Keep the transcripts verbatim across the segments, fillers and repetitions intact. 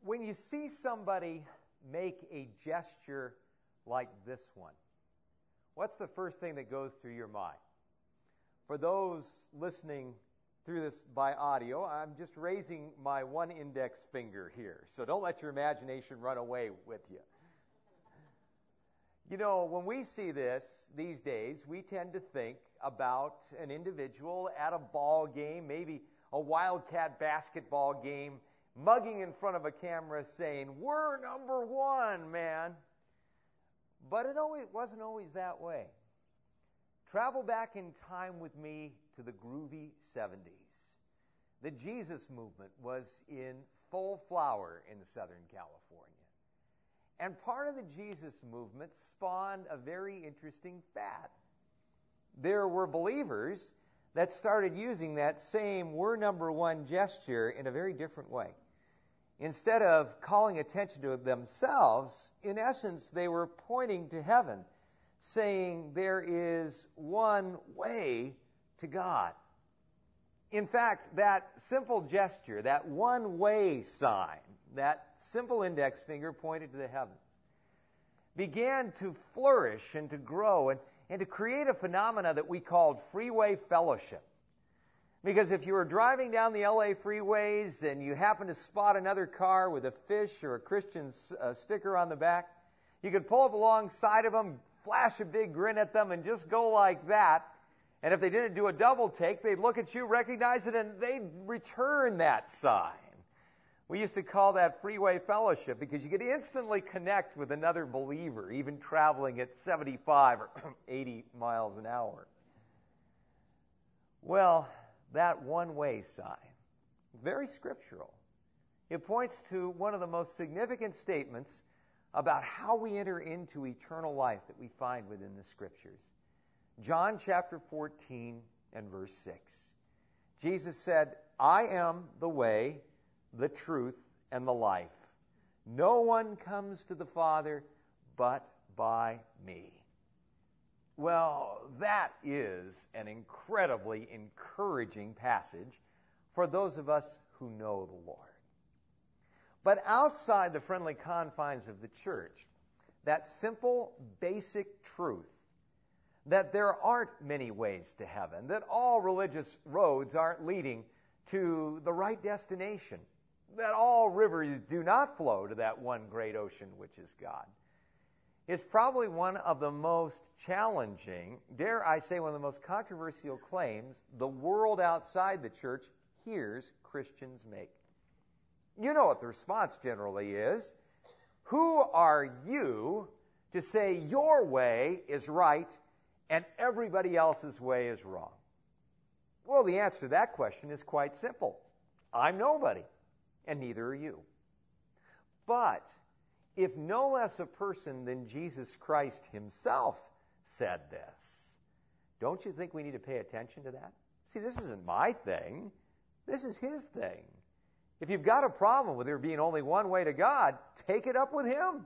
When you see somebody make a gesture like this one, what's the first thing that goes through your mind? For those listening through this by audio, I'm just raising my one index finger here, so don't let your imagination run away with you. You know, when we see this these days, we tend to think about an individual at a ball game, maybe a Wildcat basketball game, mugging in front of a camera saying, "We're number one, man." But it always wasn't always that way. Travel back in time with me to the groovy seventies. The Jesus movement was in full flower in Southern California. And part of the Jesus movement spawned a very interesting fad. There were believers that started using that same "we're number one" gesture in a very different way. Instead of calling attention to themselves, in essence, they were pointing to heaven, saying there is one way to God. In fact, that simple gesture, that one-way sign, that simple index finger pointed to the heavens, began to flourish and to grow and, and to create a phenomena that we called freeway fellowship. Because if you were driving down the L A freeways and you happened to spot another car with a fish or a Christian uh, sticker on the back, you could pull up alongside of them, flash a big grin at them, and just go like that. And if they didn't do a double take, they'd look at you, recognize it, and they'd return that sign. We used to call that freeway fellowship because you could instantly connect with another believer, even traveling at seventy-five or eighty miles an hour. Well, that one-way sign, very scriptural. It points to one of the most significant statements about how we enter into eternal life that we find within the Scriptures. John chapter fourteen and verse six. Jesus said, "I am the way, the truth, and the life. No one comes to the Father but by me." Well, that is an incredibly encouraging passage for those of us who know the Lord. But outside the friendly confines of the church, that simple, basic truth that there aren't many ways to heaven, that all religious roads aren't leading to the right destination, that all rivers do not flow to that one great ocean which is God, is probably one of the most challenging, dare I say one of the most controversial claims the world outside the church hears Christians make. You know what the response generally is. Who are you to say your way is right and everybody else's way is wrong? Well, the answer to that question is quite simple. I'm nobody, and neither are you. But if no less a person than Jesus Christ himself said this, don't you think we need to pay attention to that? See, this isn't my thing. This is his thing. If you've got a problem with there being only one way to God, take it up with him.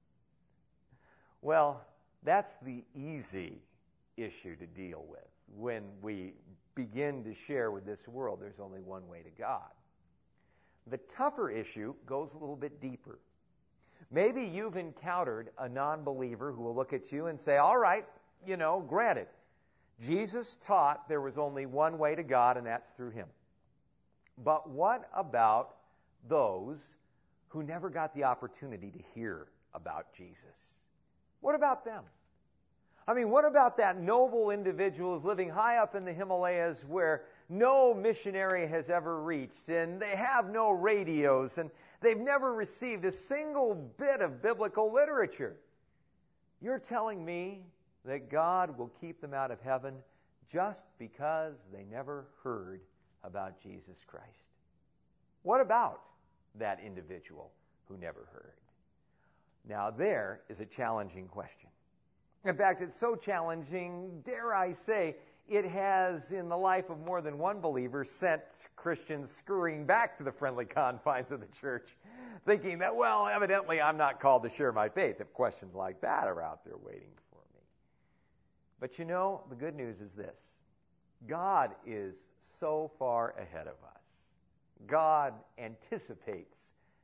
Well, that's the easy issue to deal with when we begin to share with this world there's only one way to God. The tougher issue goes a little bit deeper. Maybe you've encountered a non-believer who will look at you and say, all right, you know, granted, Jesus taught there was only one way to God, and that's through him. But what about those who never got the opportunity to hear about Jesus? What about them? I mean, what about that noble individual who's living high up in the Himalayas where no missionary has ever reached, and they have no radios, and they've never received a single bit of biblical literature? You're telling me that God will keep them out of heaven just because they never heard about Jesus Christ? What about that individual who never heard? Now, there is a challenging question. In fact, it's so challenging, dare I say, it has, in the life of more than one believer, sent Christians scurrying back to the friendly confines of the church, thinking that, well, evidently I'm not called to share my faith if questions like that are out there waiting for me. But you know, the good news is this. God is so far ahead of us. God anticipates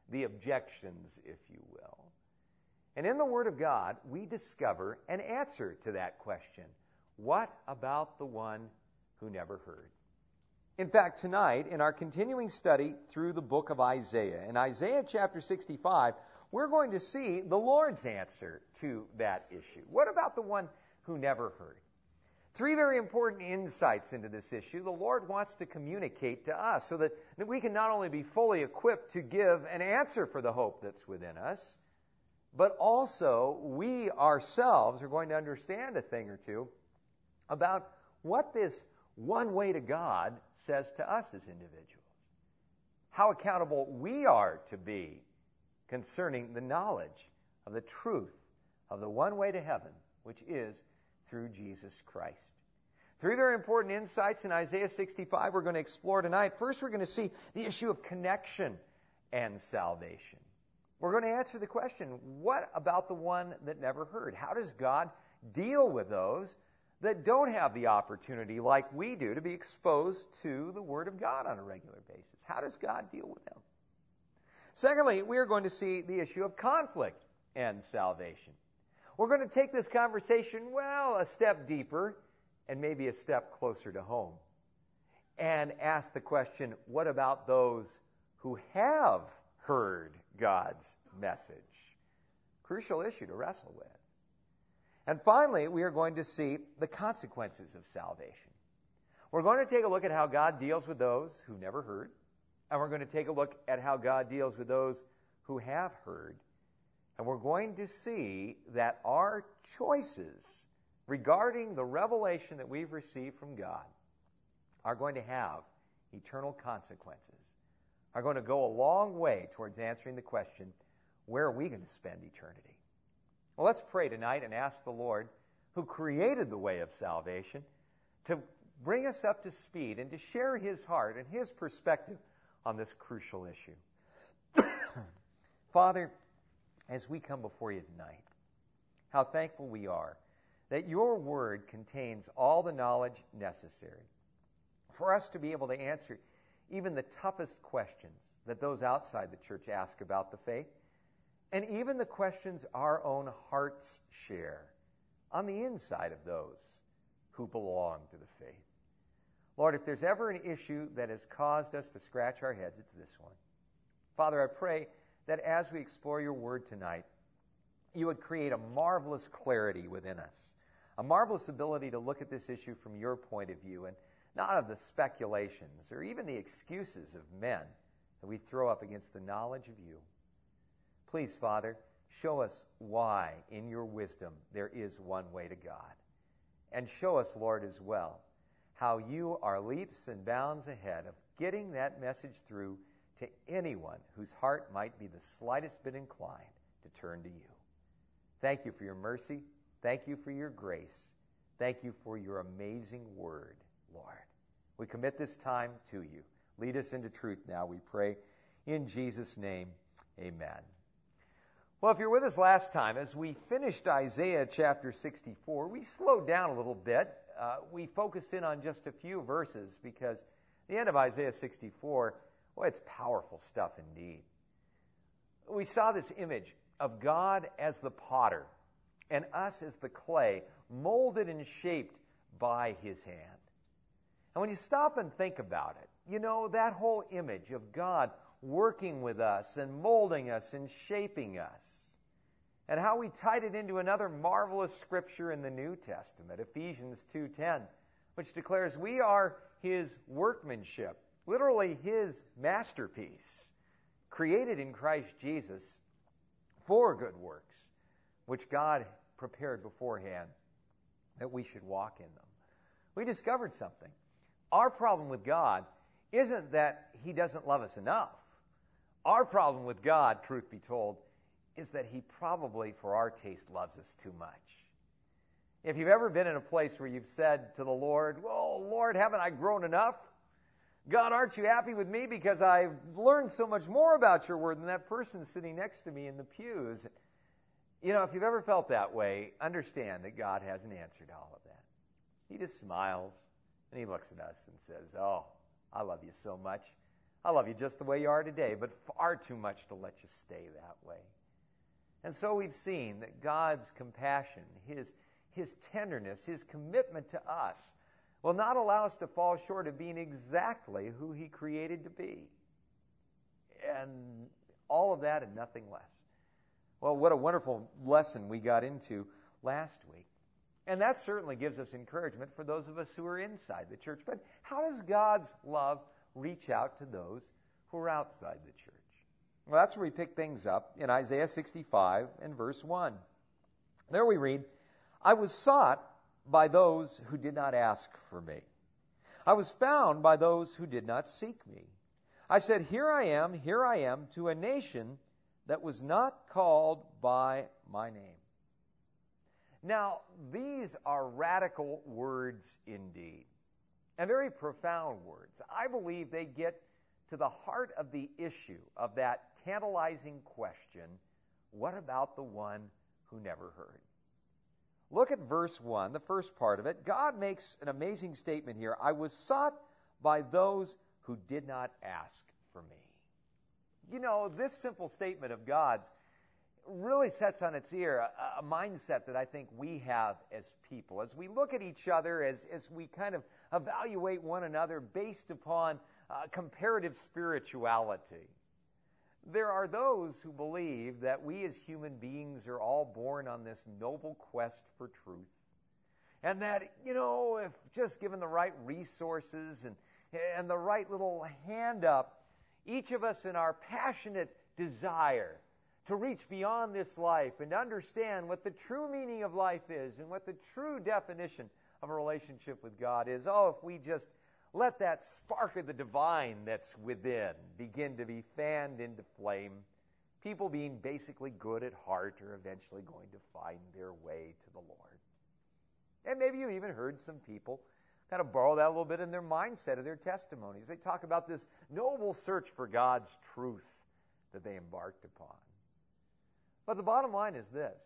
the objections, if you will. And in the Word of God, we discover an answer to that question. What about the one who never heard? In fact, tonight, in our continuing study through the book of Isaiah, in Isaiah chapter sixty-five, we're going to see the Lord's answer to that issue. What about the one who never heard? Three very important insights into this issue the Lord wants to communicate to us so that, that we can not only be fully equipped to give an answer for the hope that's within us, but also we ourselves are going to understand a thing or two about what this one way to God says to us as individuals. How accountable we are to be concerning the knowledge of the truth of the one way to heaven, which is through Jesus Christ. Three very important insights in Isaiah sixty-five we're going to explore tonight. First, we're going to see the issue of connection and salvation. We're going to answer the question, what about the one that never heard? How does God deal with those that don't have the opportunity like we do to be exposed to the Word of God on a regular basis? How does God deal with them? Secondly, we are going to see the issue of conflict and salvation. We're going to take this conversation, well, a step deeper and maybe a step closer to home and ask the question, what about those who have heard God's message? Crucial issue to wrestle with. And finally, we are going to see the consequences of salvation. We're going to take a look at how God deals with those who never heard, and we're going to take a look at how God deals with those who have heard. And we're going to see that our choices regarding the revelation that we've received from God are going to have eternal consequences, are going to go a long way towards answering the question, where are we going to spend eternity? Well, let's pray tonight and ask the Lord, who created the way of salvation, to bring us up to speed and to share His heart and His perspective on this crucial issue. Father, as we come before you tonight, how thankful we are that your Word contains all the knowledge necessary for us to be able to answer even the toughest questions that those outside the church ask about the faith, and even the questions our own hearts share on the inside of those who belong to the faith. Lord, if there's ever an issue that has caused us to scratch our heads, it's this one. Father, I pray that as we explore your word tonight, you would create a marvelous clarity within us, a marvelous ability to look at this issue from your point of view and not of the speculations or even the excuses of men that we throw up against the knowledge of you. Please, Father, show us why in your wisdom there is one way to God. And show us, Lord, as well, how you are leaps and bounds ahead of getting that message through to anyone whose heart might be the slightest bit inclined to turn to you. Thank you for your mercy. Thank you for your grace. Thank you for your amazing word, Lord. We commit this time to you. Lead us into truth now, we pray. In Jesus' name, amen. Well, if you're with us last time, as we finished Isaiah chapter sixty-four, we slowed down a little bit. Uh, we focused in on just a few verses because the end of Isaiah sixty-four, well, it's powerful stuff indeed. We saw this image of God as the potter and us as the clay, molded and shaped by His hand. And when you stop and think about it, you know, that whole image of God working with us and molding us and shaping us, and how we tied it into another marvelous scripture in the New Testament, Ephesians two ten, which declares we are His workmanship, literally His masterpiece, created in Christ Jesus for good works, which God prepared beforehand that we should walk in them. We discovered something. Our problem with God isn't that He doesn't love us enough. Our problem with God, truth be told, is that He probably, for our taste, loves us too much. If you've ever been in a place where you've said to the Lord, "Oh, Lord, haven't I grown enough? God, aren't you happy with me because I've learned so much more about your word than that person sitting next to me in the pews?" You know, if you've ever felt that way, understand that God has an answer to all of that. He just smiles and He looks at us and says, "Oh, I love you so much. I love you just the way you are today, but far too much to let you stay that way. And so we've seen that God's compassion, His, His tenderness, His commitment to us will not allow us to fall short of being exactly who He created to be. And all of that and nothing less. Well, what a wonderful lesson we got into last week. And that certainly gives us encouragement for those of us who are inside the church. But how does God's love reach out to those who are outside the church? Well, that's where we pick things up in Isaiah sixty-five and verse one. There we read, I was sought by those who did not ask for me. I was found by those who did not seek me. I said, here I am, here I am, to a nation that was not called by my name. Now, these are radical words indeed, and very profound words. I believe they get to the heart of the issue of that tantalizing question, what about the one who never heard? Look at verse one, the first part of it. God makes an amazing statement here. I was sought by those who did not ask for me. You know, this simple statement of God's really sets on its ear a, a mindset that I think we have as people. As we look at each other, as, as we kind of evaluate one another based upon uh, comparative spirituality, there are those who believe that we as human beings are all born on this noble quest for truth. And that, you know, if just given the right resources and, and the right little hand up, each of us in our passionate desire to reach beyond this life and understand what the true meaning of life is and what the true definition of a relationship with God is. Oh, if we just let that spark of the divine that's within begin to be fanned into flame, people being basically good at heart are eventually going to find their way to the Lord. And maybe you even heard some people kind of borrow that a little bit in their mindset of their testimonies. They talk about this noble search for God's truth that they embarked upon. But the bottom line is this.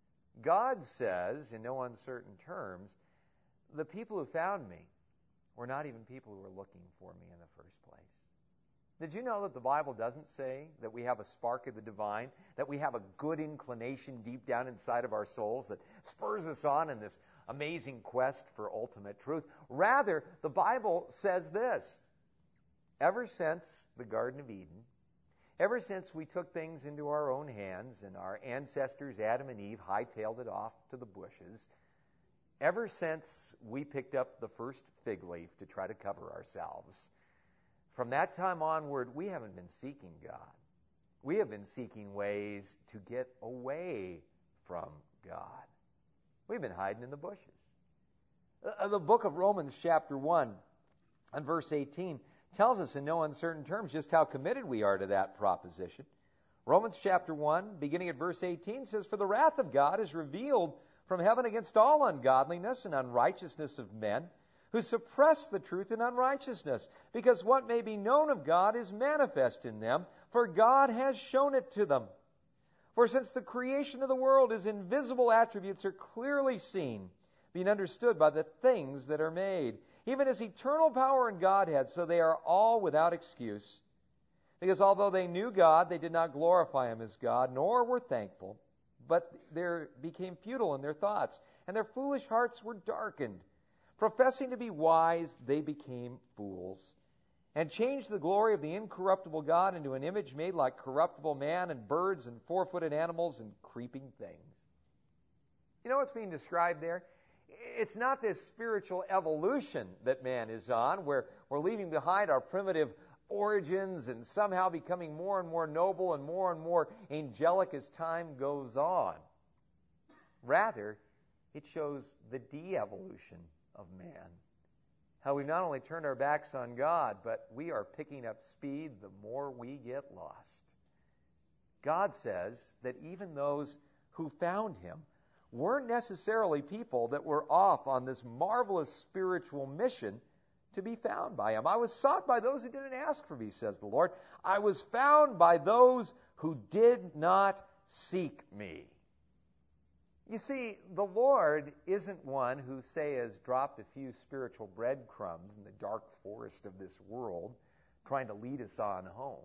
God says, in no uncertain terms, the people who found me were not even people who were looking for me in the first place. Did you know that the Bible doesn't say that we have a spark of the divine, that we have a good inclination deep down inside of our souls that spurs us on in this amazing quest for ultimate truth? Rather, the Bible says this. Ever since the Garden of Eden, ever since we took things into our own hands and our ancestors, Adam and Eve, hightailed it off to the bushes, ever since we picked up the first fig leaf to try to cover ourselves, from that time onward, we haven't been seeking God. We have been seeking ways to get away from God. We've been hiding in the bushes. Uh, the book of Romans chapter one and verse eighteen tells us in no uncertain terms just how committed we are to that proposition. Romans chapter one, beginning at verse eighteen, says, For the wrath of God is revealed from heaven against all ungodliness and unrighteousness of men, who suppress the truth in unrighteousness, because what may be known of God is manifest in them, for God has shown it to them. For since the creation of the world, His invisible attributes are clearly seen, being understood by the things that are made, even His eternal power and Godhead, so they are all without excuse. Because although they knew God, they did not glorify Him as God, nor were thankful, but they became futile in their thoughts, and their foolish hearts were darkened. Professing to be wise, they became fools, and changed the glory of the incorruptible God into an image made like corruptible man and birds and four-footed animals and creeping things. You know what's being described there? It's not this spiritual evolution that man is on, where we're leaving behind our primitive origins and somehow becoming more and more noble and more and more angelic as time goes on. Rather, it shows the de-evolution of man. How we've not only turned our backs on God, but we are picking up speed the more we get lost. God says that even those who found Him weren't necessarily people that were off on this marvelous spiritual mission to be found by Him. I was sought by those who didn't ask for me, says the Lord. I was found by those who did not seek me. You see, the Lord isn't one who, say, has dropped a few spiritual breadcrumbs in the dark forest of this world trying to lead us on home.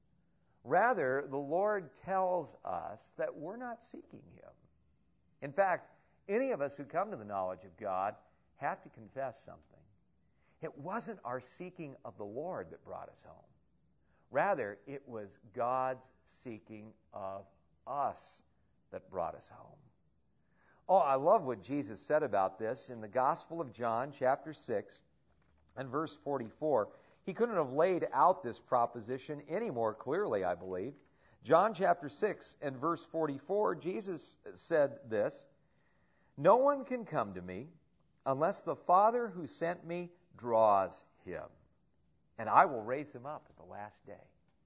Rather, the Lord tells us that we're not seeking Him. In fact, any of us who come to the knowledge of God have to confess something. It wasn't our seeking of the Lord that brought us home. Rather, it was God's seeking of us that brought us home. Oh, I love what Jesus said about this in the Gospel of John, chapter six, and verse forty-four. He couldn't have laid out this proposition any more clearly, I believe. John chapter six and verse forty-four, Jesus said this, "No one can come to me unless the Father who sent me draws him, and I will raise him up at the last day."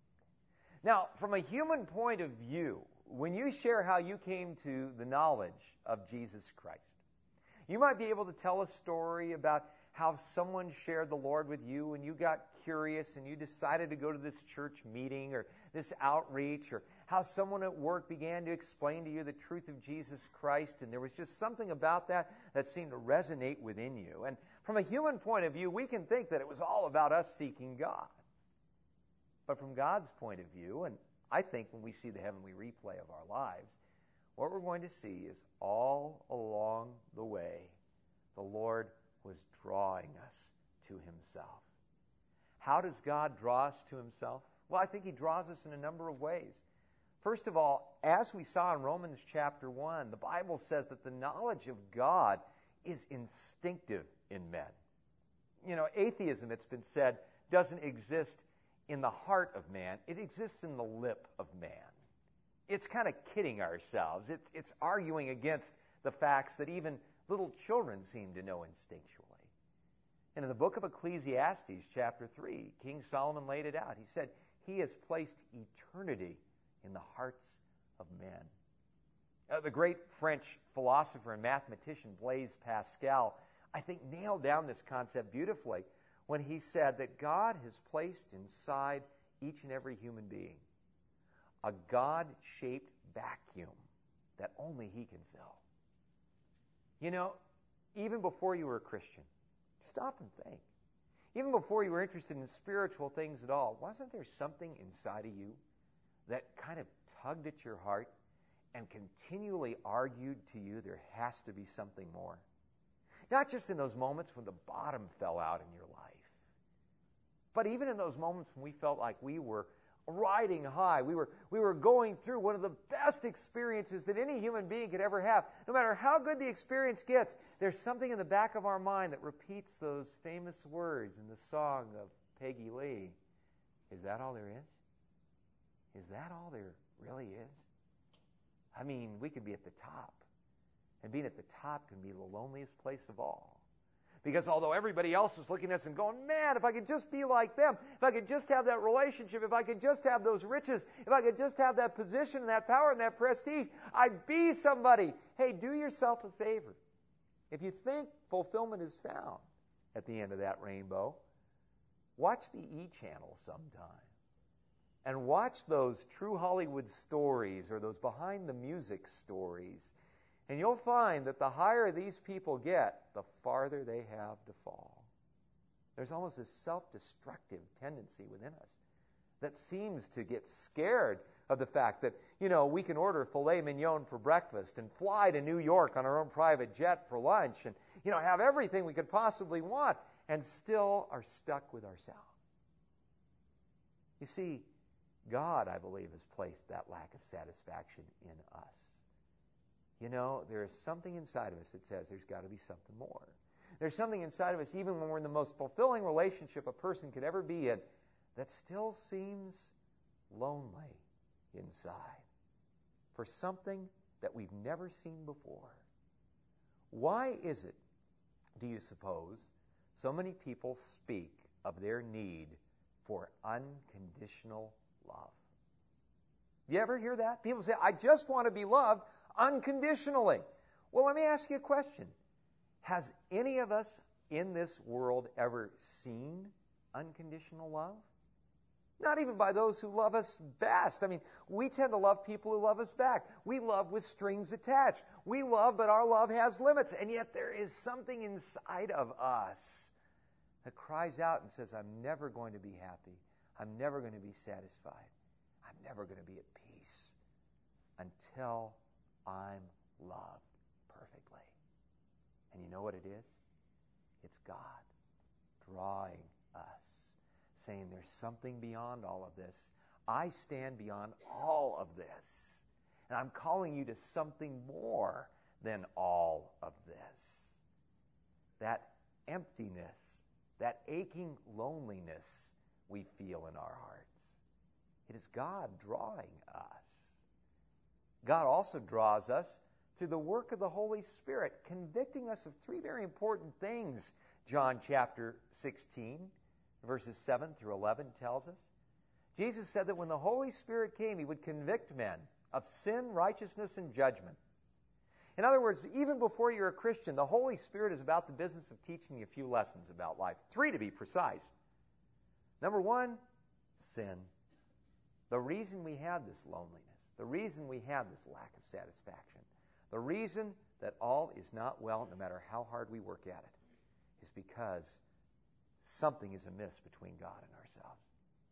Now, from a human point of view, when you share how you came to the knowledge of Jesus Christ, you might be able to tell a story about how someone shared the Lord with you and you got curious and you decided to go to this church meeting or this outreach, or how someone at work began to explain to you the truth of Jesus Christ, and there was just something about that that seemed to resonate within you. And from a human point of view, we can think that it was all about us seeking God. But from God's point of view, and I think when we see the heavenly replay of our lives, what we're going to see is all along the way, the Lord was drawing us to Himself. How does God draw us to Himself? Well, I think He draws us in a number of ways. First of all, as we saw in Romans chapter one, the Bible says that the knowledge of God is instinctive in men. You know, atheism, it's been said, doesn't exist in the heart of man. It exists in the lip of man. It's kind of kidding ourselves. It's, it's arguing against the facts that even little children seem to know instinctually. And in the book of Ecclesiastes, chapter three, King Solomon laid it out. He said, He has placed eternity in the hearts of men. Uh, the great French philosopher and mathematician Blaise Pascal, I think, nailed down this concept beautifully when he said that God has placed inside each and every human being a God-shaped vacuum that only He can fill. You know, even before you were a Christian, stop and think. Even before you were interested in spiritual things at all, wasn't there something inside of you that kind of tugged at your heart and continually argued to you there has to be something more? Not just in those moments when the bottom fell out in your life, but even in those moments when we felt like we were riding high. We were, we were going through one of the best experiences that any human being could ever have. No matter how good the experience gets, there's something in the back of our mind that repeats those famous words in the song of Peggy Lee. Is that all there is? Is that all there really is? I mean, we could be at the top. And being at the top can be the loneliest place of all. Because although everybody else is looking at us and going, man, if I could just be like them, if I could just have that relationship, if I could just have those riches, if I could just have that position and that power and that prestige, I'd be somebody. Hey, do yourself a favor. If you think fulfillment is found at the end of that rainbow, watch the E-channel sometime. And watch those true Hollywood stories or those behind-the-music stories. And you'll find that the higher these people get, the farther they have to fall. There's almost a self-destructive tendency within us that seems to get scared of the fact that, you know, we can order filet mignon for breakfast and fly to New York on our own private jet for lunch and, you know, have everything we could possibly want and still are stuck with ourselves. You see, God, I believe, has placed that lack of satisfaction in us. You know, there is something inside of us that says there's got to be something more. There's something inside of us, even when we're in the most fulfilling relationship a person could ever be in, that still seems lonely inside for something that we've never seen before. Why is it, do you suppose, so many people speak of their need for unconditional love? You ever hear that? People say, I just want to be loved unconditionally. Well, let me ask you a question. Has any of us in this world ever seen unconditional love? Not even by those who love us best. I mean, we tend to love people who love us back. We love with strings attached. We love, but our love has limits. And yet there is something inside of us that cries out and says, I'm never going to be happy I'm never going to be satisfied. I'm never going to be at peace until I'm loved perfectly. And you know what it is? It's God drawing us, saying there's something beyond all of this. I stand beyond all of this. And I'm calling you to something more than all of this. That emptiness, that aching loneliness we feel in our hearts. It is God drawing us. God also draws us through the work of the Holy Spirit, convicting us of three very important things. John chapter sixteen, verses seven through eleven tells us. Jesus said that when the Holy Spirit came, He would convict men of sin, righteousness, and judgment. In other words, even before you're a Christian, the Holy Spirit is about the business of teaching you a few lessons about life. Three to be precise. Number one, sin. The reason we have this loneliness, the reason we have this lack of satisfaction, the reason that all is not well, no matter how hard we work at it, is because something is amiss between God and ourselves.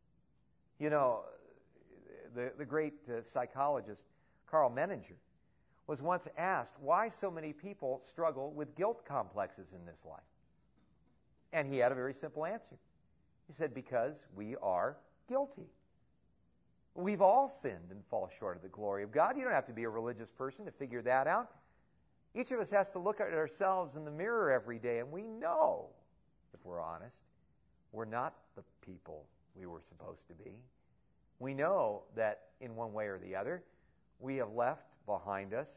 You know, the, the great uh, psychologist Carl Menninger was once asked why so many people struggle with guilt complexes in this life. And he had a very simple answer. He said, because we are guilty. We've all sinned and fall short of the glory of God. You don't have to be a religious person to figure that out. Each of us has to look at ourselves in the mirror every day, and we know, if we're honest, we're not the people we were supposed to be. We know that in one way or the other, we have left behind us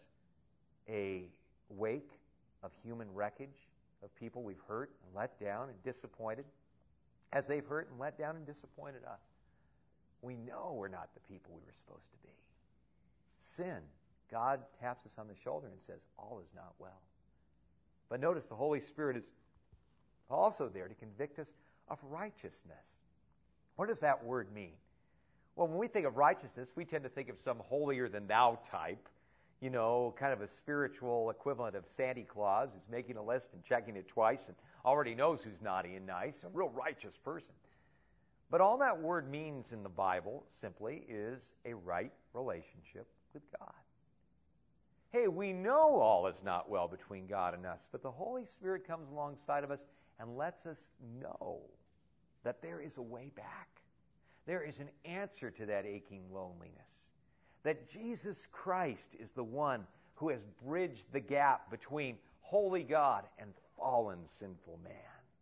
a wake of human wreckage, of people we've hurt and let down and disappointed, as they've hurt and let down and disappointed us. We know we're not the people we were supposed to be. Sin, God taps us on the shoulder and says, all is not well. But notice the Holy Spirit is also there to convict us of righteousness. What does that word mean? Well, when we think of righteousness, we tend to think of some holier-than-thou type, you know, kind of a spiritual equivalent of Santa Claus who's making a list and checking it twice and already knows who's naughty and nice, a real righteous person. But all that word means in the Bible simply is a right relationship with God. Hey, we know all is not well between God and us, but the Holy Spirit comes alongside of us and lets us know that there is a way back. There is an answer to that aching loneliness. That Jesus Christ is the one who has bridged the gap between holy God and fallen sinful man.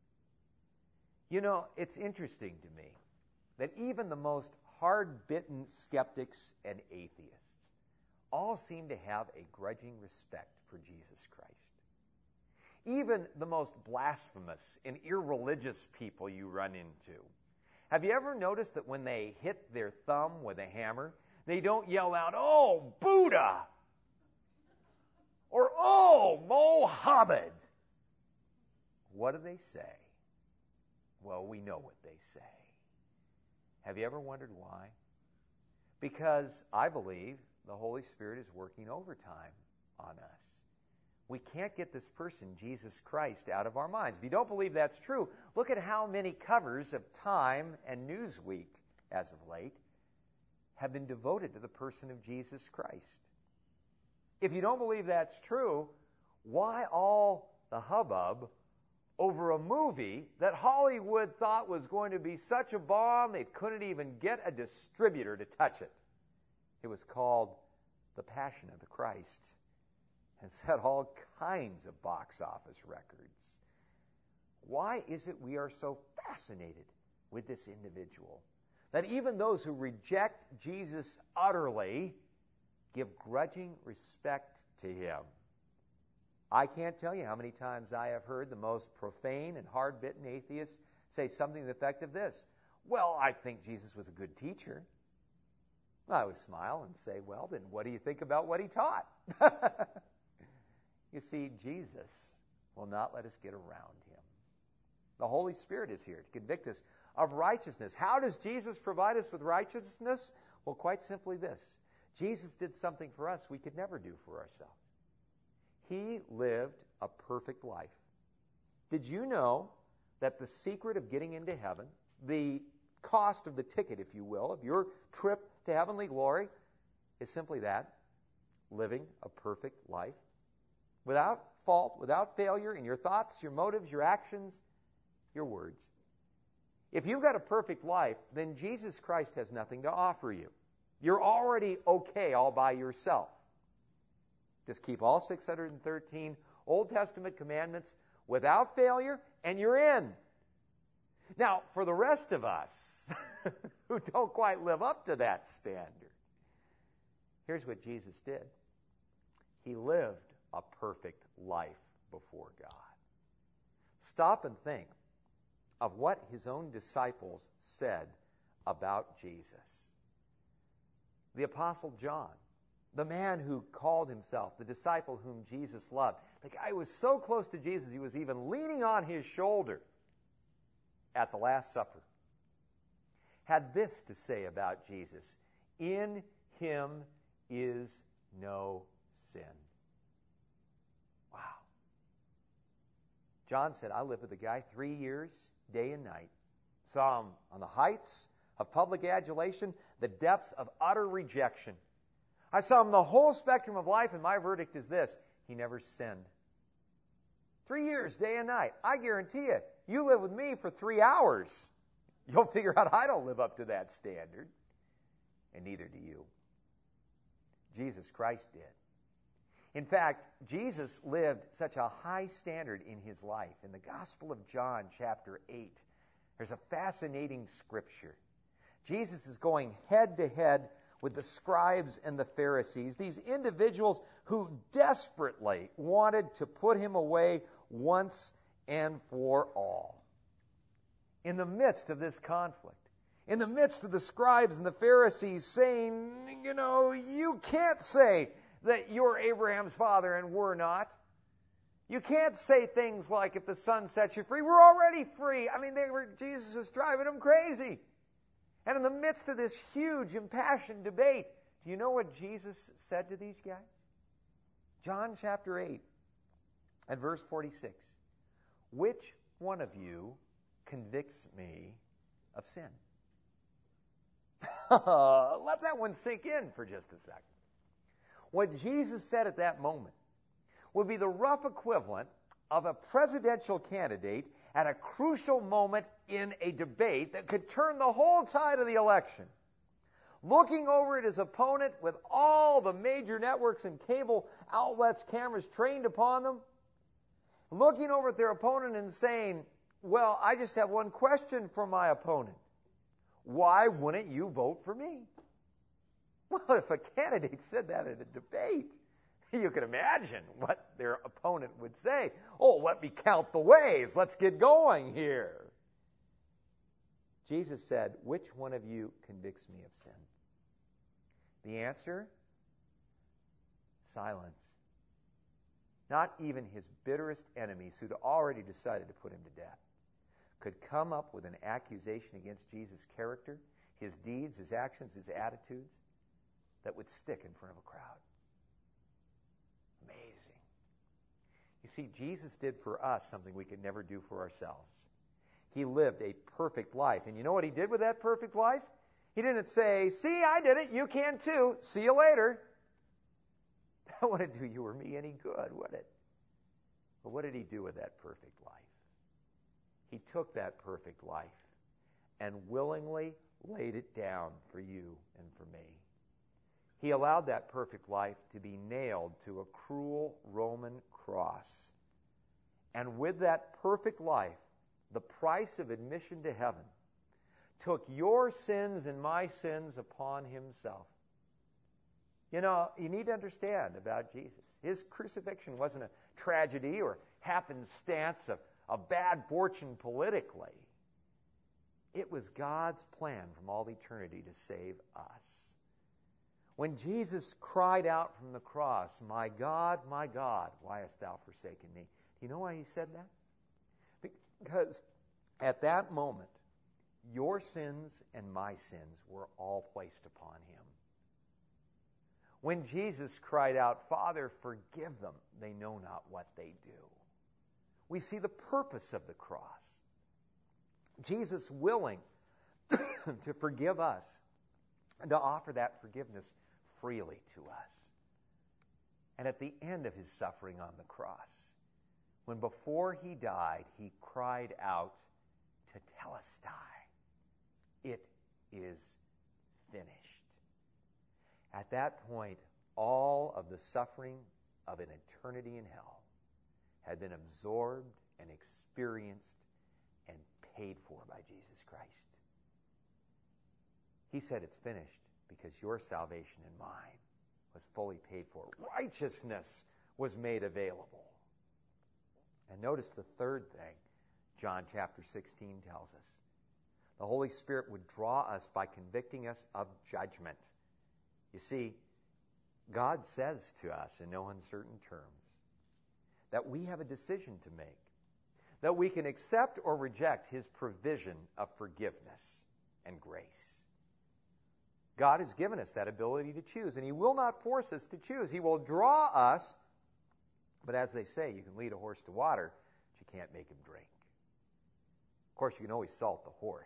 You know, it's interesting to me that even the most hard-bitten skeptics and atheists all seem to have a grudging respect for Jesus Christ. Even the most blasphemous and irreligious people you run into. Have you ever noticed that when they hit their thumb with a hammer, they don't yell out, "Oh, Buddha!" or "Oh, Mohammed!" What do they say? Well, we know what they say. Have you ever wondered why? Because I believe the Holy Spirit is working overtime on us. We can't get this person, Jesus Christ, out of our minds. If you don't believe that's true, look at how many covers of Time and Newsweek, as of late, have been devoted to the person of Jesus Christ. If you don't believe that's true, why all the hubbub over a movie that Hollywood thought was going to be such a bomb they couldn't even get a distributor to touch it? It was called The Passion of the Christ and set all kinds of box office records. Why is it we are so fascinated with this individual that even those who reject Jesus utterly give grudging respect to him? I can't tell you how many times I have heard the most profane and hard-bitten atheists say something to the effect of this: "Well, I think Jesus was a good teacher." I would smile and say, "Well, then what do you think about what he taught?" You see, Jesus will not let us get around him. The Holy Spirit is here to convict us of righteousness. How does Jesus provide us with righteousness? Well, quite simply this. Jesus did something for us we could never do for ourselves. He lived a perfect life. Did you know that the secret of getting into heaven, the cost of the ticket, if you will, of your trip to heavenly glory is simply that, living a perfect life without fault, without failure in your thoughts, your motives, your actions, your words. If you've got a perfect life, then Jesus Christ has nothing to offer you. You're already okay all by yourself. Just keep all six hundred thirteen Old Testament commandments without failure, and you're in. Now, for the rest of us who don't quite live up to that standard, here's what Jesus did. He lived a perfect life before God. Stop and think of what his own disciples said about Jesus. The Apostle John, the man who called himself the disciple whom Jesus loved, the guy who was so close to Jesus he was even leaning on his shoulder at the Last Supper, had this to say about Jesus: in him is no sin. Wow. John said, I lived with a guy three years, day and night. Saw him on the heights of public adulation, the depths of utter rejection. I saw him the whole spectrum of life, and my verdict is this: he never sinned. Three years, day and night. I guarantee you, you live with me for three hours, you'll figure out I don't live up to that standard. And neither do you. Jesus Christ did. In fact, Jesus lived such a high standard in his life. In the Gospel of John, chapter eight, there's a fascinating scripture. Jesus is going head to head with the scribes and the Pharisees, these individuals who desperately wanted to put him away once and for all. In the midst of this conflict, in the midst of the scribes and the Pharisees saying, you know, you can't say that you're Abraham's father and we're not. You can't say things like, if the Son sets you free, we're already free. I mean, they were, Jesus was driving them crazy. And in the midst of this huge, impassioned debate, do you know what Jesus said to these guys? John chapter eight and verse forty-six. Which one of you convicts me of sin? Let that one sink in for just a second. What Jesus said at that moment would be the rough equivalent of a presidential candidate at a crucial moment in a debate that could turn the whole tide of the election, looking over at his opponent with all the major networks and cable outlets, cameras trained upon them, looking over at their opponent and saying, well, I just have one question for my opponent. Why wouldn't you vote for me? Well, if a candidate said that in a debate, you can imagine what their opponent would say. Oh, let me count the ways. Let's get going here. Jesus said, which one of you convicts me of sin? The answer? Silence. Not even his bitterest enemies, who'd already decided to put him to death, could come up with an accusation against Jesus' character, his deeds, his actions, his attitudes, that would stick in front of a crowd. Amazing. You see, Jesus did for us something we could never do for ourselves. He lived a perfect life. And you know what he did with that perfect life? He didn't say, see, I did it, you can too, see you later. That wouldn't do you or me any good, would it? But what did he do with that perfect life? He took that perfect life and willingly laid it down for you and for me. He allowed that perfect life to be nailed to a cruel Roman cross. And with that perfect life, the price of admission to heaven, took your sins and my sins upon himself. You know, you need to understand about Jesus. His crucifixion wasn't a tragedy or happenstance of, of bad fortune politically. It was God's plan from all eternity to save us. When Jesus cried out from the cross, my God, my God, why hast thou forsaken me? Do you know why he said that? Because at that moment, your sins and my sins were all placed upon him. When Jesus cried out, Father, forgive them, they know not what they do. We see the purpose of the cross. Jesus willing, to forgive us and to offer that forgiveness freely to us. And at the end of his suffering on the cross, when before he died, he cried out, "Tetelestai," it is finished. At that point, all of the suffering of an eternity in hell had been absorbed and experienced and paid for by Jesus Christ. He said it's finished because your salvation and mine was fully paid for. Righteousness was made available. And notice the third thing John chapter sixteen tells us. The Holy Spirit would draw us by convicting us of judgment. You see, God says to us in no uncertain terms that we have a decision to make, that we can accept or reject his provision of forgiveness and grace. God has given us that ability to choose, and he will not force us to choose. He will draw us, but as they say, you can lead a horse to water, but you can't make him drink. Of course, you can always salt the horse.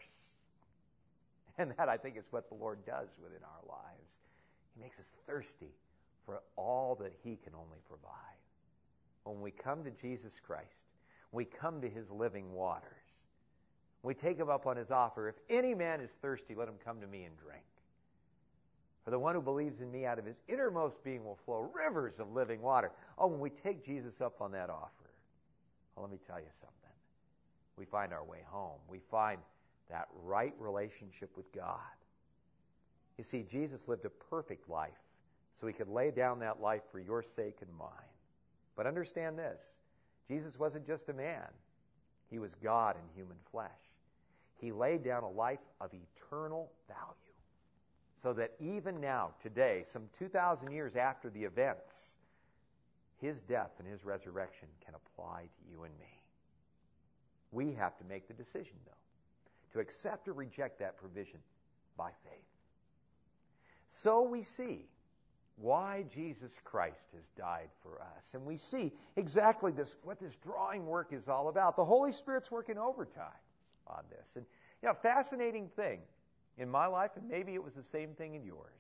And that, I think, is what the Lord does within our lives. He makes us thirsty for all that he can only provide. When we come to Jesus Christ, we come to his living waters. We take him up on his offer. If any man is thirsty, let him come to me and drink. For the one who believes in me, out of his innermost being will flow rivers of living water. Oh, when we take Jesus up on that offer, well, let me tell you something. We find our way home. We find that right relationship with God. You see, Jesus lived a perfect life so he could lay down that life for your sake and mine. But understand this, Jesus wasn't just a man. He was God in human flesh. He laid down a life of eternal value so that even now, today, some two thousand years after the events, his death and his resurrection can apply to you and me. We have to make the decision, though, to accept or reject that provision by faith. So we see why Jesus Christ has died for us. And we see exactly this, what this drawing work is all about. The Holy Spirit's working overtime on this. And, you know, fascinating thing in my life, and maybe it was the same thing in yours.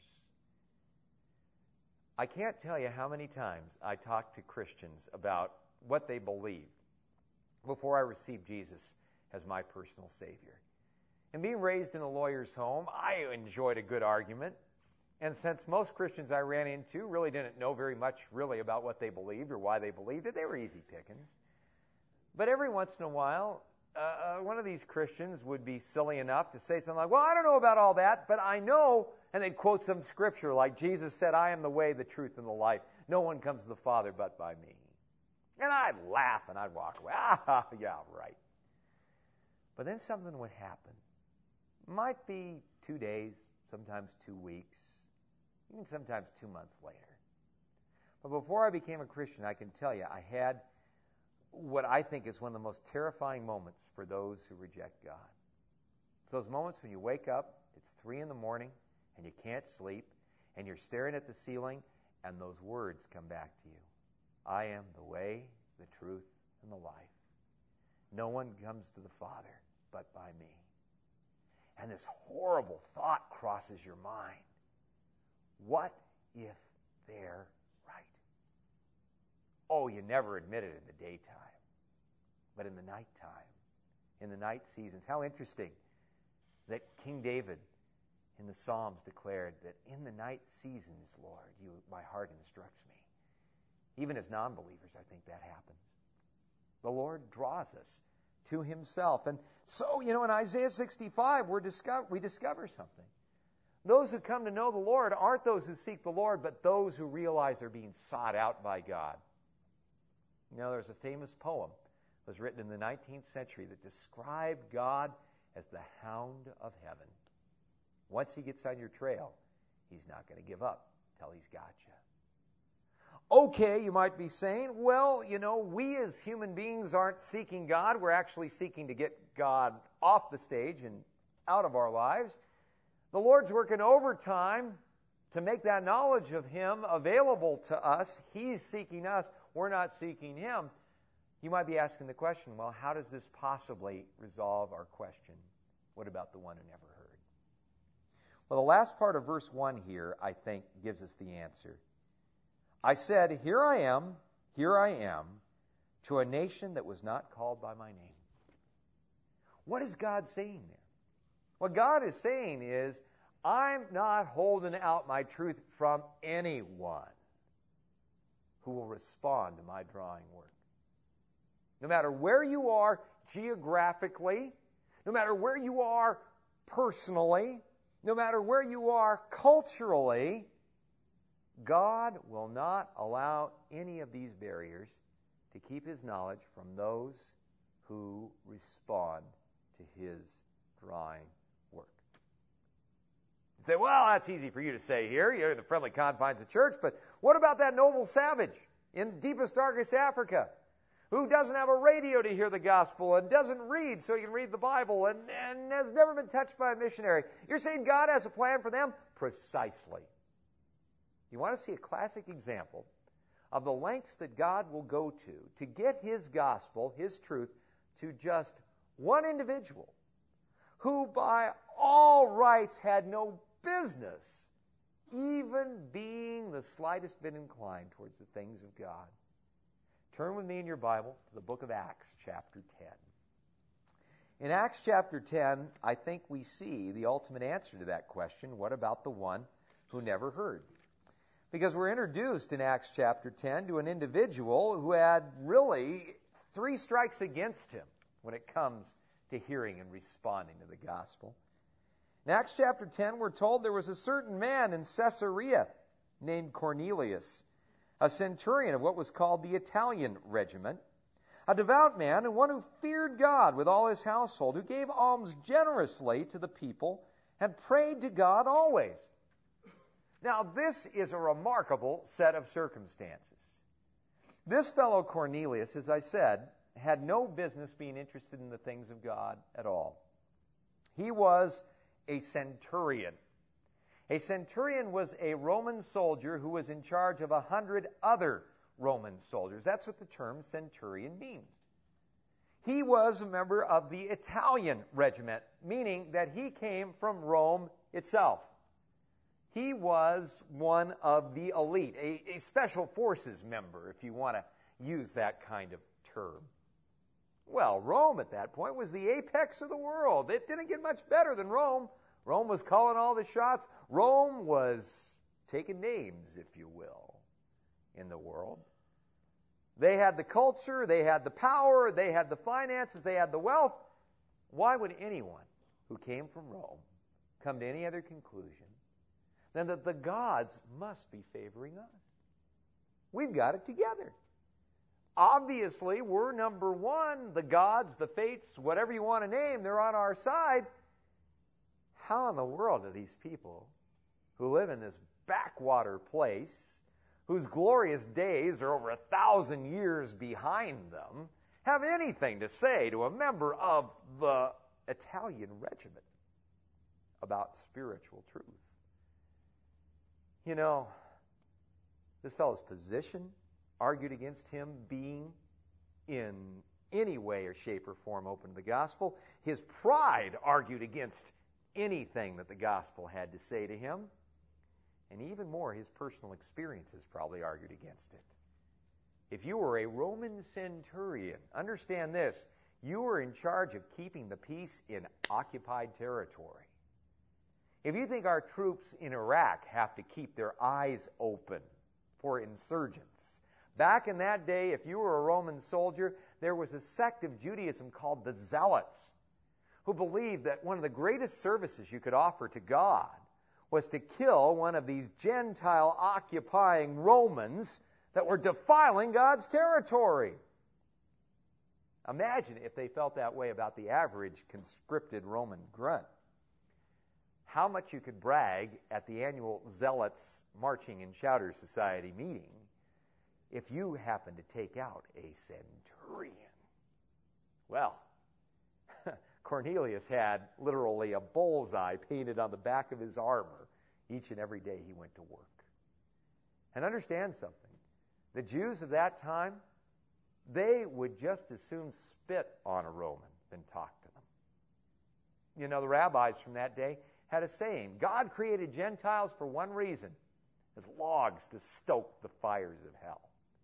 I can't tell you how many times I talked to Christians about what they believed before I received Jesus as my personal Savior. And being raised in a lawyer's home, I enjoyed a good argument. And since most Christians I ran into really didn't know very much really about what they believed or why they believed it, they were easy pickings. But every once in a while, uh, one of these Christians would be silly enough to say something like, well, I don't know about all that, but I know, and they'd quote some scripture like Jesus said, I am the way, the truth, and the life. No one comes to the Father but by me. And I'd laugh and I'd walk away. Ah, yeah, right. But then something would happen. Might be two days, sometimes two weeks, even sometimes two months later. But before I became a Christian, I can tell you, I had what I think is one of the most terrifying moments for those who reject God. It's those moments when you wake up, it's three in the morning, and you can't sleep, and you're staring at the ceiling, and those words come back to you. I am the way, the truth, and the life. No one comes to the Father but by me. And this horrible thought crosses your mind. What if they're right? Oh, you never admit it in the daytime, but in the nighttime, in the night seasons. How interesting that King David in the Psalms declared that in the night seasons, Lord, you, my heart instructs me. Even as non-believers, I think that happens. The Lord draws us to himself. And so, you know, in Isaiah sixty-five, we're discover, we discover something. Those who come to know the Lord aren't those who seek the Lord, but those who realize they're being sought out by God. You know, there's a famous poem that was written in the nineteenth century that described God as the hound of heaven. Once he gets on your trail, he's not going to give up till he's got you. Okay, you might be saying, well, you know, we as human beings aren't seeking God. We're actually seeking to get God off the stage and out of our lives. The Lord's working overtime to make that knowledge of him available to us. He's seeking us. We're not seeking him. You might be asking the question, well, how does this possibly resolve our question? What about the one who never heard? Well, the last part of verse one here, I think, gives us the answer. I said, here I am, here I am, to a nation that was not called by my name. What is God saying there? What God is saying is, I'm not holding out my truth from anyone who will respond to my drawing work. No matter where you are geographically, no matter where you are personally, no matter where you are culturally, God will not allow any of these barriers to keep His knowledge from those who respond to His drawing work. You say, well, that's easy for you to say here. You're in the friendly confines of church, but what about that noble savage in deepest, darkest Africa who doesn't have a radio to hear the gospel and doesn't read so he can read the Bible and, and has never been touched by a missionary? You're saying God has a plan for them? Precisely. You want to see a classic example of the lengths that God will go to to get His gospel, His truth, to just one individual who by all rights had no business even being the slightest bit inclined towards the things of God. Turn with me in your Bible to the book of Acts, chapter ten. In Acts chapter ten, I think we see the ultimate answer to that question, what about the one who never heard? Because we're introduced in Acts chapter ten to an individual who had really three strikes against him when it comes to hearing and responding to the gospel. In Acts chapter ten, we're told there was a certain man in Caesarea named Cornelius, a centurion of what was called the Italian regiment, a devout man and one who feared God with all his household, who gave alms generously to the people and prayed to God always. Now, this is a remarkable set of circumstances. This fellow Cornelius, as I said, had no business being interested in the things of God at all. He was a centurion. A centurion was a Roman soldier who was in charge of a hundred other Roman soldiers. That's what the term centurion means. He was a member of the Italian regiment, meaning that he came from Rome itself. He was one of the elite, a, a special forces member, if you want to use that kind of term. Well, Rome at that point was the apex of the world. It didn't get much better than Rome. Rome was calling all the shots. Rome was taking names, if you will, in the world. They had the culture, they had the power, they had the finances, they had the wealth. Why would anyone who came from Rome come to any other conclusion than that the gods must be favoring us? We've got it together. Obviously, we're number one. The gods, the fates, whatever you want to name, they're on our side. How in the world do these people who live in this backwater place, whose glorious days are over a thousand years behind them, have anything to say to a member of the Italian regiment about spiritual truth? You know, this fellow's position argued against him being in any way or shape or form open to the gospel. His pride argued against anything that the gospel had to say to him. And even more, his personal experiences probably argued against it. If you were a Roman centurion, understand this, you were in charge of keeping the peace in occupied territory. If you think our troops in Iraq have to keep their eyes open for insurgents, back in that day, if you were a Roman soldier, there was a sect of Judaism called the Zealots, who believed that one of the greatest services you could offer to God was to kill one of these Gentile-occupying Romans that were defiling God's territory. Imagine if they felt that way about the average conscripted Roman grunt. How much you could brag at the annual Zealots Marching and Shouters Society meeting if you happened to take out a centurion. Well, Cornelius had literally a bullseye painted on the back of his armor each and every day he went to work. And understand something. The Jews of that time, they would just as soon spit on a Roman than talk to them. You know, the rabbis from that day had a saying, God created Gentiles for one reason, as logs to stoke the fires of hell.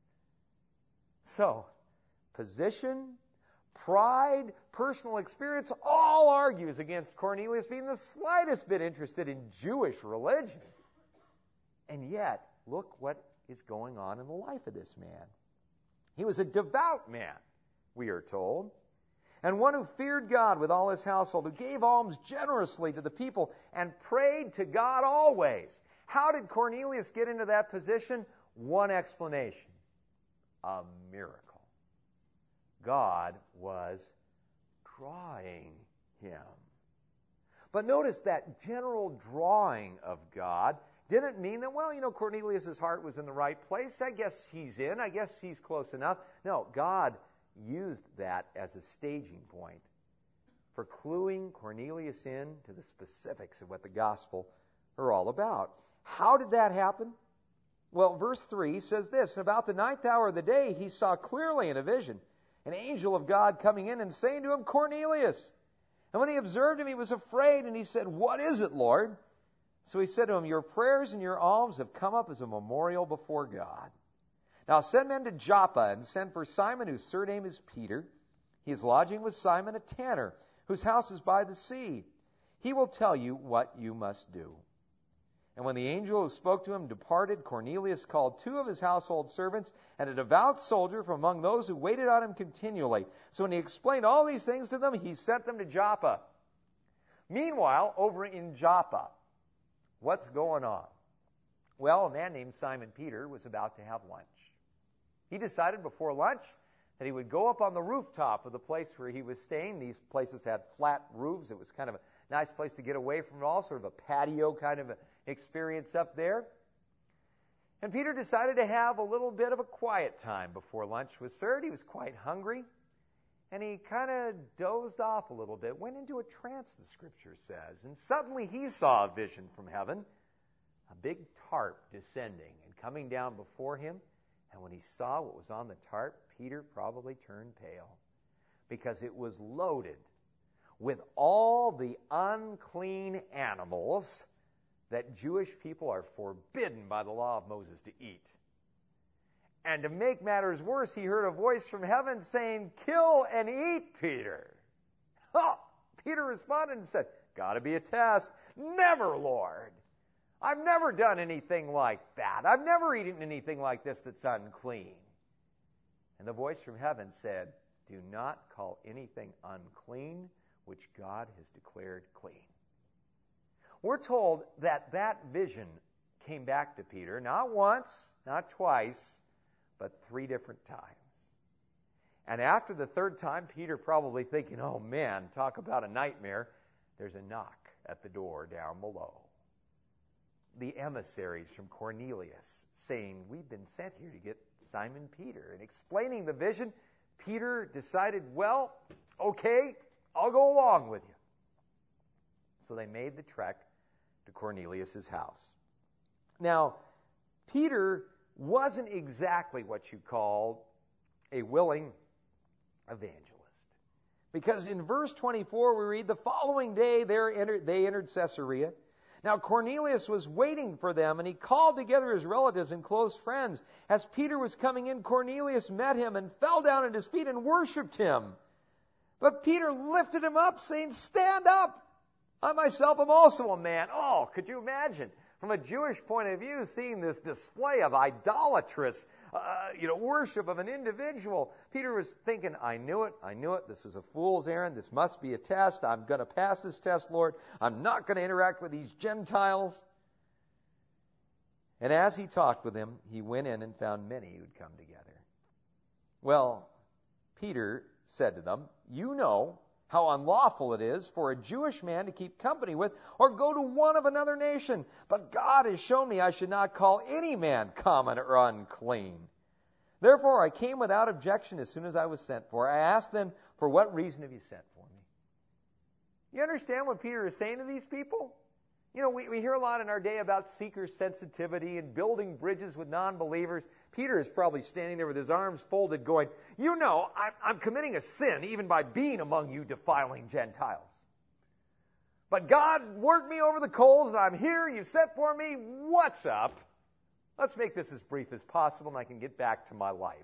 So, position, pride, personal experience, all argues against Cornelius being the slightest bit interested in Jewish religion. And yet, look what is going on in the life of this man. He was a devout man, we are told, and one who feared God with all his household, who gave alms generously to the people and prayed to God always. How did Cornelius get into that position? One explanation: a miracle. God was drawing him. But notice that general drawing of God didn't mean that, well, you know, Cornelius' heart was in the right place. I guess he's in. I guess he's close enough. No, God used that as a staging point for cluing Cornelius in to the specifics of what the gospel are all about. How did that happen? Well, verse three says this: about the ninth hour of the day, he saw clearly in a vision an angel of God coming in and saying to him, Cornelius. And when he observed him, he was afraid, and he said, What is it, Lord? So he said to him, Your prayers and your alms have come up as a memorial before God. Now send men to Joppa and send for Simon, whose surname is Peter. He is lodging with Simon, a tanner, whose house is by the sea. He will tell you what you must do. And when the angel who spoke to him departed, Cornelius called two of his household servants and a devout soldier from among those who waited on him continually. So when he explained all these things to them, he sent them to Joppa. Meanwhile, over in Joppa, what's going on? Well, a man named Simon Peter was about to have lunch. He decided before lunch that he would go up on the rooftop of the place where he was staying. These places had flat roofs. It was kind of a nice place to get away from it all, sort of a patio kind of experience up there. And Peter decided to have a little bit of a quiet time before lunch was served. He was quite hungry, and he kind of dozed off a little bit, went into a trance, the Scripture says. And suddenly he saw a vision from heaven, a big tarp descending and coming down before him. And when he saw what was on the tarp, Peter probably turned pale, because it was loaded with all the unclean animals that Jewish people are forbidden by the law of Moses to eat. And to make matters worse, he heard a voice from heaven saying, Kill and eat, Peter. Oh, Peter responded and said, Gotta be a test. Never, Lord. I've never done anything like that. I've never eaten anything like this that's unclean. And the voice from heaven said, Do not call anything unclean which God has declared clean. We're told that that vision came back to Peter, not once, not twice, but three different times. And after the third time, Peter probably thinking, oh man, talk about a nightmare, there's a knock at the door down below. The emissaries from Cornelius saying, we've been sent here to get Simon Peter. And explaining the vision, Peter decided, well, okay, I'll go along with you. So they made the trek to Cornelius' house. Now, Peter wasn't exactly what you call a willing evangelist. Because in verse twenty-four we read, the following day there entered, they entered Caesarea. Now Cornelius was waiting for them, and he called together his relatives and close friends. As Peter was coming in, Cornelius met him and fell down at his feet and worshipped him. But Peter lifted him up, saying, Stand up! I myself am also a man. Oh, could you imagine? From a Jewish point of view, seeing this display of idolatrous, uh, you know, worship of an individual, Peter was thinking, I knew it, I knew it, this was a fool's errand, this must be a test, I'm going to pass this test, Lord, I'm not going to interact with these Gentiles. And as he talked with them, he went in and found many who'd come together. Well, Peter said to them, you know how unlawful it is for a Jewish man to keep company with or go to one of another nation. But God has shown me I should not call any man common or unclean. Therefore I came without objection as soon as I was sent for. I asked them, for what reason have you sent for me? You understand what Peter is saying to these people? You know, we, we hear a lot in our day about seeker sensitivity and building bridges with non-believers. Peter is probably standing there with his arms folded going, you know, I'm, I'm committing a sin even by being among you defiling Gentiles. But God worked me over the coals, and I'm here. You sent for me. What's up? Let's make this as brief as possible, and I can get back to my life.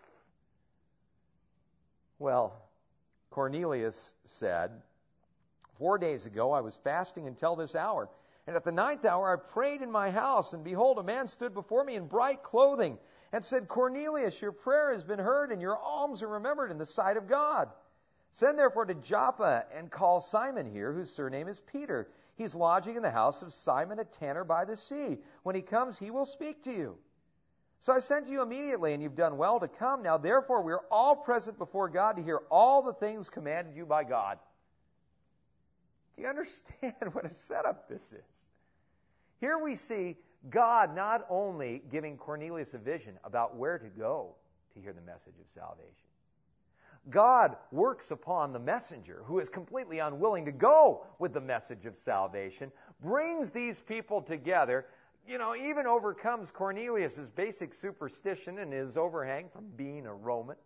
Well, Cornelius said, Four days ago I was fasting until this hour, and at the ninth hour I prayed in my house, and behold, a man stood before me in bright clothing, and said, Cornelius, your prayer has been heard, and your alms are remembered in the sight of God. Send therefore to Joppa, and call Simon here, whose surname is Peter. He's lodging in the house of Simon a tanner by the sea. When he comes, he will speak to you. So I sent you immediately, and you've done well to come. Now therefore we are all present before God to hear all the things commanded you by God. Do you understand what a setup this is? Here we see God not only giving Cornelius a vision about where to go to hear the message of salvation. God works upon the messenger, who is completely unwilling to go with the message of salvation, brings these people together, you know, even overcomes Cornelius' basic superstition and his overhang from being a Roman,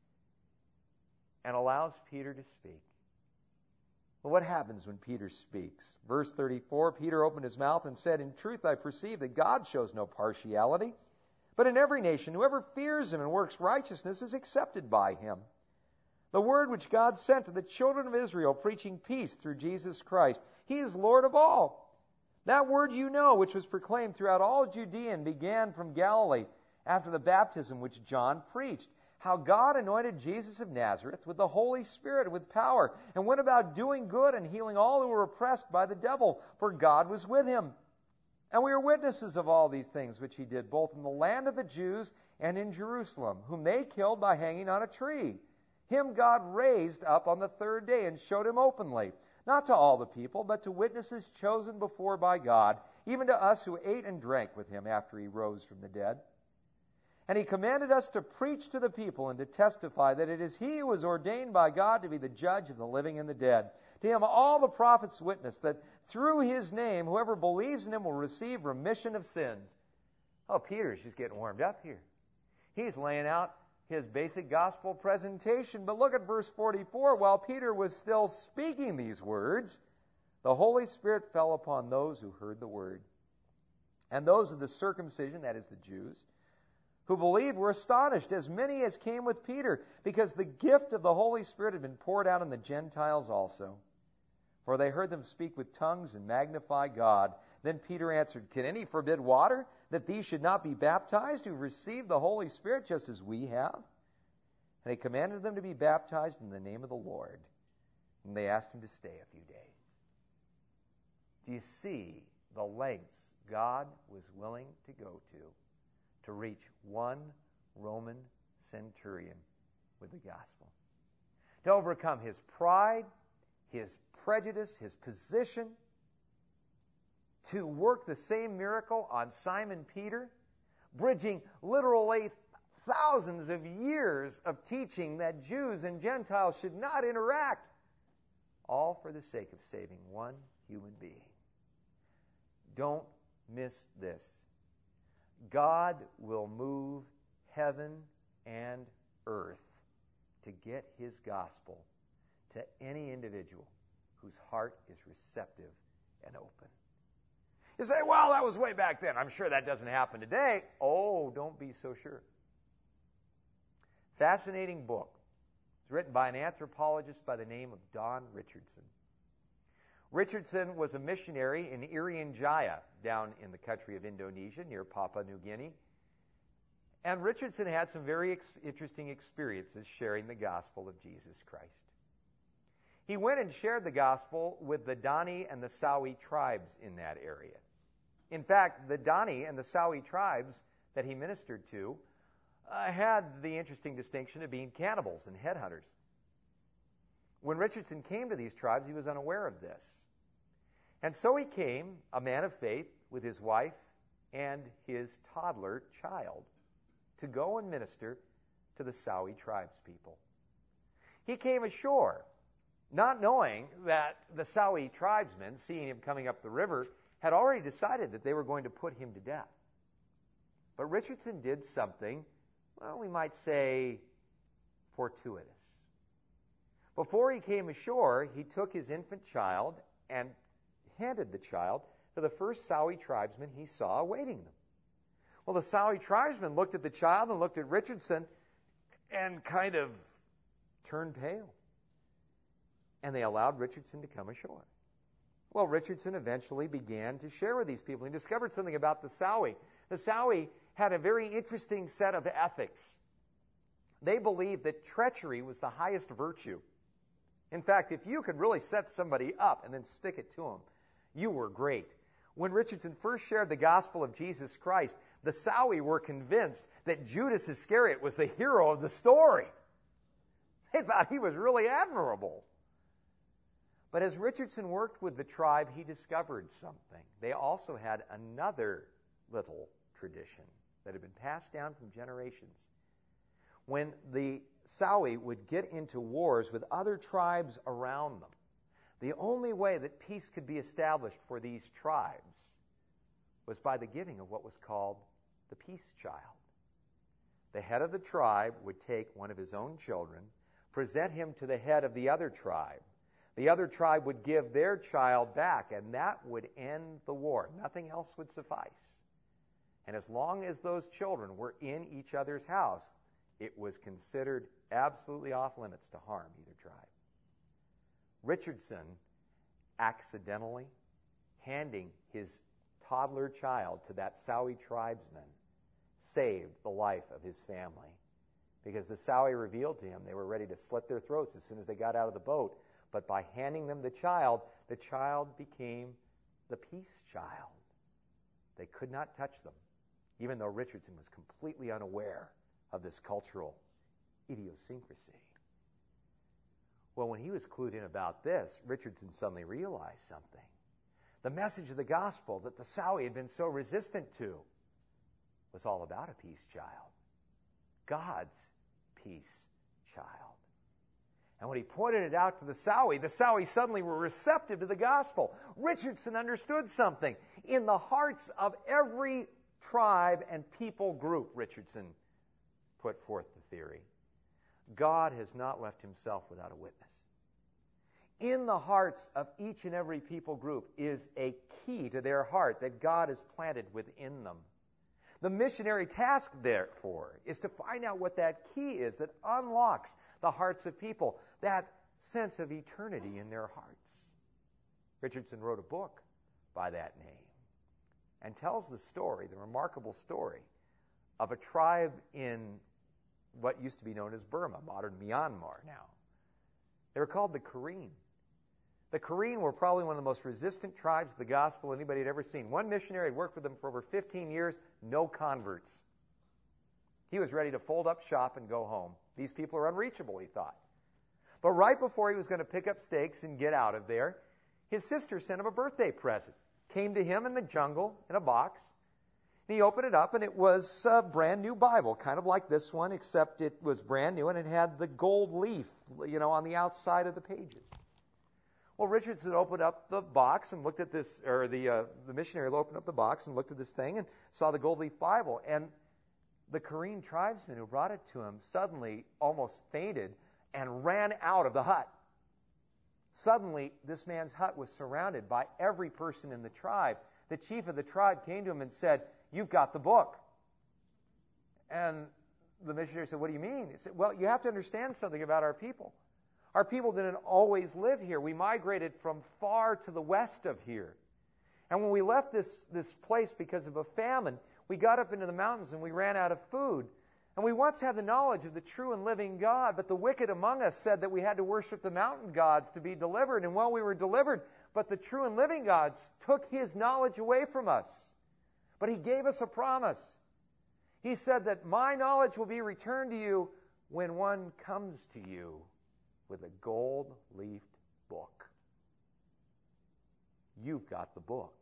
and allows Peter to speak. Well, what happens when Peter speaks? Verse thirty-four, Peter opened his mouth and said, In truth I perceive that God shows no partiality, but in every nation whoever fears him and works righteousness is accepted by him. The word which God sent to the children of Israel, preaching peace through Jesus Christ, he is Lord of all. That word you know, which was proclaimed throughout all Judea and began from Galilee after the baptism which John preached, how God anointed Jesus of Nazareth with the Holy Spirit and with power, and went about doing good and healing all who were oppressed by the devil, for God was with him. And we are witnesses of all these things which he did, both in the land of the Jews and in Jerusalem, whom they killed by hanging on a tree. Him God raised up on the third day and showed him openly, not to all the people, but to witnesses chosen before by God, even to us who ate and drank with him after he rose from the dead. And he commanded us to preach to the people and to testify that it is he who is ordained by God to be the judge of the living and the dead. To him all the prophets witness that through his name whoever believes in him will receive remission of sins. Oh, Peter's just getting warmed up here. He's laying out his basic gospel presentation. But look at verse forty-four. While Peter was still speaking these words, the Holy Spirit fell upon those who heard the word. And those of the circumcision, that is the Jews, who believed were astonished, as many as came with Peter, because the gift of the Holy Spirit had been poured out on the Gentiles also. For they heard them speak with tongues and magnify God. Then Peter answered, Can any forbid water, that these should not be baptized, who have received the Holy Spirit just as we have? And he commanded them to be baptized in the name of the Lord. And they asked him to stay a few days. Do you see the lengths God was willing to go to to reach one Roman centurion with the gospel? To overcome his pride, his prejudice, his position, to work the same miracle on Simon Peter, bridging literally thousands of years of teaching that Jews and Gentiles should not interact, all for the sake of saving one human being. Don't miss this. God will move heaven and earth to get his gospel to any individual whose heart is receptive and open. You say, well, that was way back then. I'm sure that doesn't happen today. Oh, don't be so sure. Fascinating book. It's written by an anthropologist by the name of Don Richardson. Richardson was a missionary in Irian Jaya, down in the country of Indonesia, near Papua New Guinea. And Richardson had some very ex- interesting experiences sharing the gospel of Jesus Christ. He went and shared the gospel with the Dani and the Sawi tribes in that area. In fact, the Dani and the Sawi tribes that he ministered to uh, had the interesting distinction of being cannibals and headhunters. When Richardson came to these tribes, he was unaware of this. And so he came, a man of faith, with his wife and his toddler child, to go and minister to the Sawi tribes people. He came ashore, not knowing that the Sawi tribesmen, seeing him coming up the river, had already decided that they were going to put him to death. But Richardson did something, well, we might say, fortuitous. Before he came ashore, he took his infant child and handed the child to the first Sawi tribesman he saw awaiting them. Well, the Sawi tribesman looked at the child and looked at Richardson and kind of turned pale. And they allowed Richardson to come ashore. Well, Richardson eventually began to share with these people. He discovered something about the Sawi. The Sawi had a very interesting set of ethics. They believed that treachery was the highest virtue. In fact, if you could really set somebody up and then stick it to them, you were great. When Richardson first shared the gospel of Jesus Christ, the Sawi were convinced that Judas Iscariot was the hero of the story. They thought he was really admirable. But as Richardson worked with the tribe, he discovered something. They also had another little tradition that had been passed down from generations. When the Sawi would get into wars with other tribes around them, the only way that peace could be established for these tribes was by the giving of what was called the peace child. The head of the tribe would take one of his own children, present him to the head of the other tribe. The other tribe would give their child back, and that would end the war. Nothing else would suffice. And as long as those children were in each other's house, it was considered absolutely off limits to harm either tribe. Richardson accidentally handing his toddler child to that Sawi tribesman saved the life of his family, because the Sawi revealed to him they were ready to slit their throats as soon as they got out of the boat. But by handing them the child, the child became the peace child. They could not touch them, even though Richardson was completely unaware of this cultural idiosyncrasy. Well, when he was clued in about this, Richardson suddenly realized something. The message of the gospel that the Sawi had been so resistant to was all about a peace child. God's peace child. And when he pointed it out to the Sawi, the Sawi suddenly were receptive to the gospel. Richardson understood something. In the hearts of every tribe and people group, Richardson put forth the theory, God has not left himself without a witness. In the hearts of each and every people group is a key to their heart that God has planted within them. The missionary task, therefore, is to find out what that key is that unlocks the hearts of people, that sense of eternity in their hearts. Richardson wrote a book by that name and tells the story, the remarkable story, of a tribe in what used to be known as Burma, modern Myanmar now. They were called the Karen. The Karen were probably one of the most resistant tribes to the gospel anybody had ever seen. One missionary had worked with them for over fifteen years, no converts. He was ready to fold up shop and go home. These people are unreachable, he thought. But right before he was going to pick up stakes and get out of there, his sister sent him a birthday present. Came to him in the jungle in a box. And he opened it up, and it was a brand new Bible, kind of like this one, except it was brand new, and it had the gold leaf, you know, on the outside of the pages. Well, Richardson opened up the box and looked at this, or the uh, the missionary opened up the box and looked at this thing and saw the gold leaf Bible. And the Karen tribesman who brought it to him suddenly almost fainted and ran out of the hut. Suddenly, this man's hut was surrounded by every person in the tribe. The chief of the tribe came to him and said, "You've got the book." And the missionary said, "What do you mean?" He said, "Well, you have to understand something about our people. Our people didn't always live here. We migrated from far to the west of here. And when we left this, this place because of a famine, we got up into the mountains and we ran out of food. And we once had the knowledge of the true and living God, but the wicked among us said that we had to worship the mountain gods to be delivered. And well, we were delivered, but the true and living gods took his knowledge away from us. But he gave us a promise. He said that my knowledge will be returned to you when one comes to you with a gold-leafed book. You've got the book."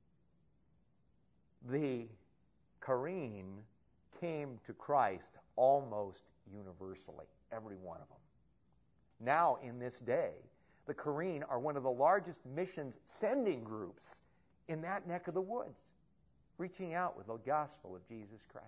The Karen came to Christ almost universally, every one of them. Now, in this day, the Karen are one of the largest missions sending groups in that neck of the woods, reaching out with the gospel of Jesus Christ.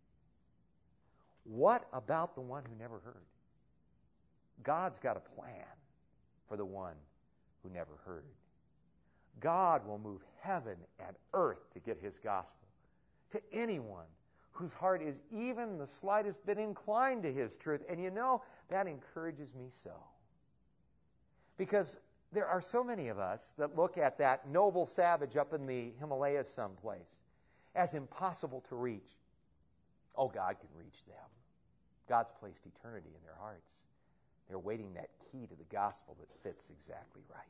What about the one who never heard? God's got a plan for the one who never heard. God will move heaven and earth to get his gospel to anyone whose heart is even the slightest bit inclined to his truth. And you know, that encourages me so. Because there are so many of us that look at that noble savage up in the Himalayas someplace as impossible to reach. Oh, God can reach them. God's placed eternity in their hearts. They're waiting that key to the gospel that fits exactly right.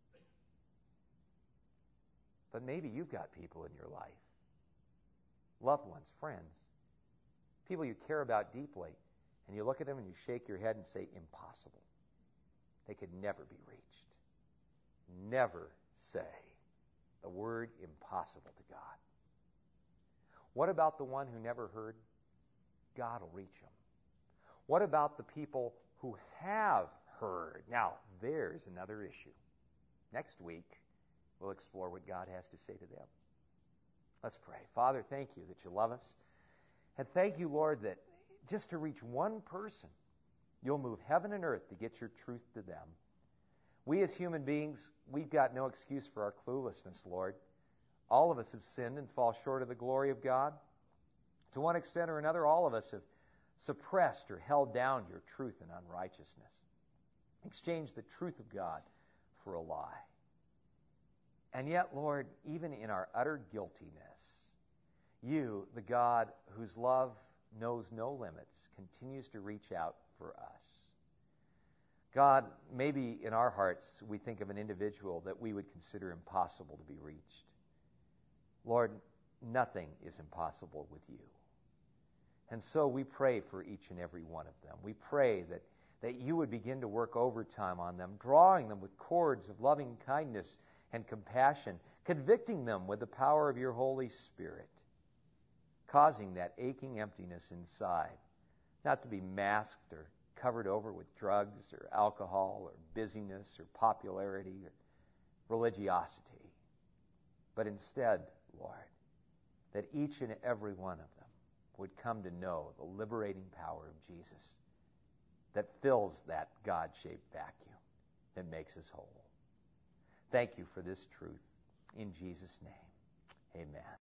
But maybe you've got people in your life, loved ones, friends, people you care about deeply, and you look at them and you shake your head and say, impossible. They could never be reached. Never say the word impossible to God. What about the one who never heard? God will reach him. What about the people who have heard? Now, there's another issue. Next week, we'll explore what God has to say to them. Let's pray. Father, thank you that you love us. And thank you, Lord, that just to reach one person, you'll move heaven and earth to get your truth to them. We as human beings, we've got no excuse for our cluelessness, Lord. All of us have sinned and fall short of the glory of God. To one extent or another, all of us have suppressed or held down your truth in unrighteousness. Exchanged the truth of God for a lie. And yet, Lord, even in our utter guiltiness, you, the God whose love knows no limits, continues to reach out for us. God, maybe in our hearts we think of an individual that we would consider impossible to be reached. Lord, nothing is impossible with you. And so we pray for each and every one of them. We pray that, that you would begin to work overtime on them, drawing them with cords of loving kindness and compassion, convicting them with the power of your Holy Spirit, causing that aching emptiness inside not to be masked or covered over with drugs or alcohol or busyness or popularity or religiosity, but instead, Lord, that each and every one of them would come to know the liberating power of Jesus that fills that God-shaped vacuum that makes us whole. Thank you for this truth. In Jesus' name, amen.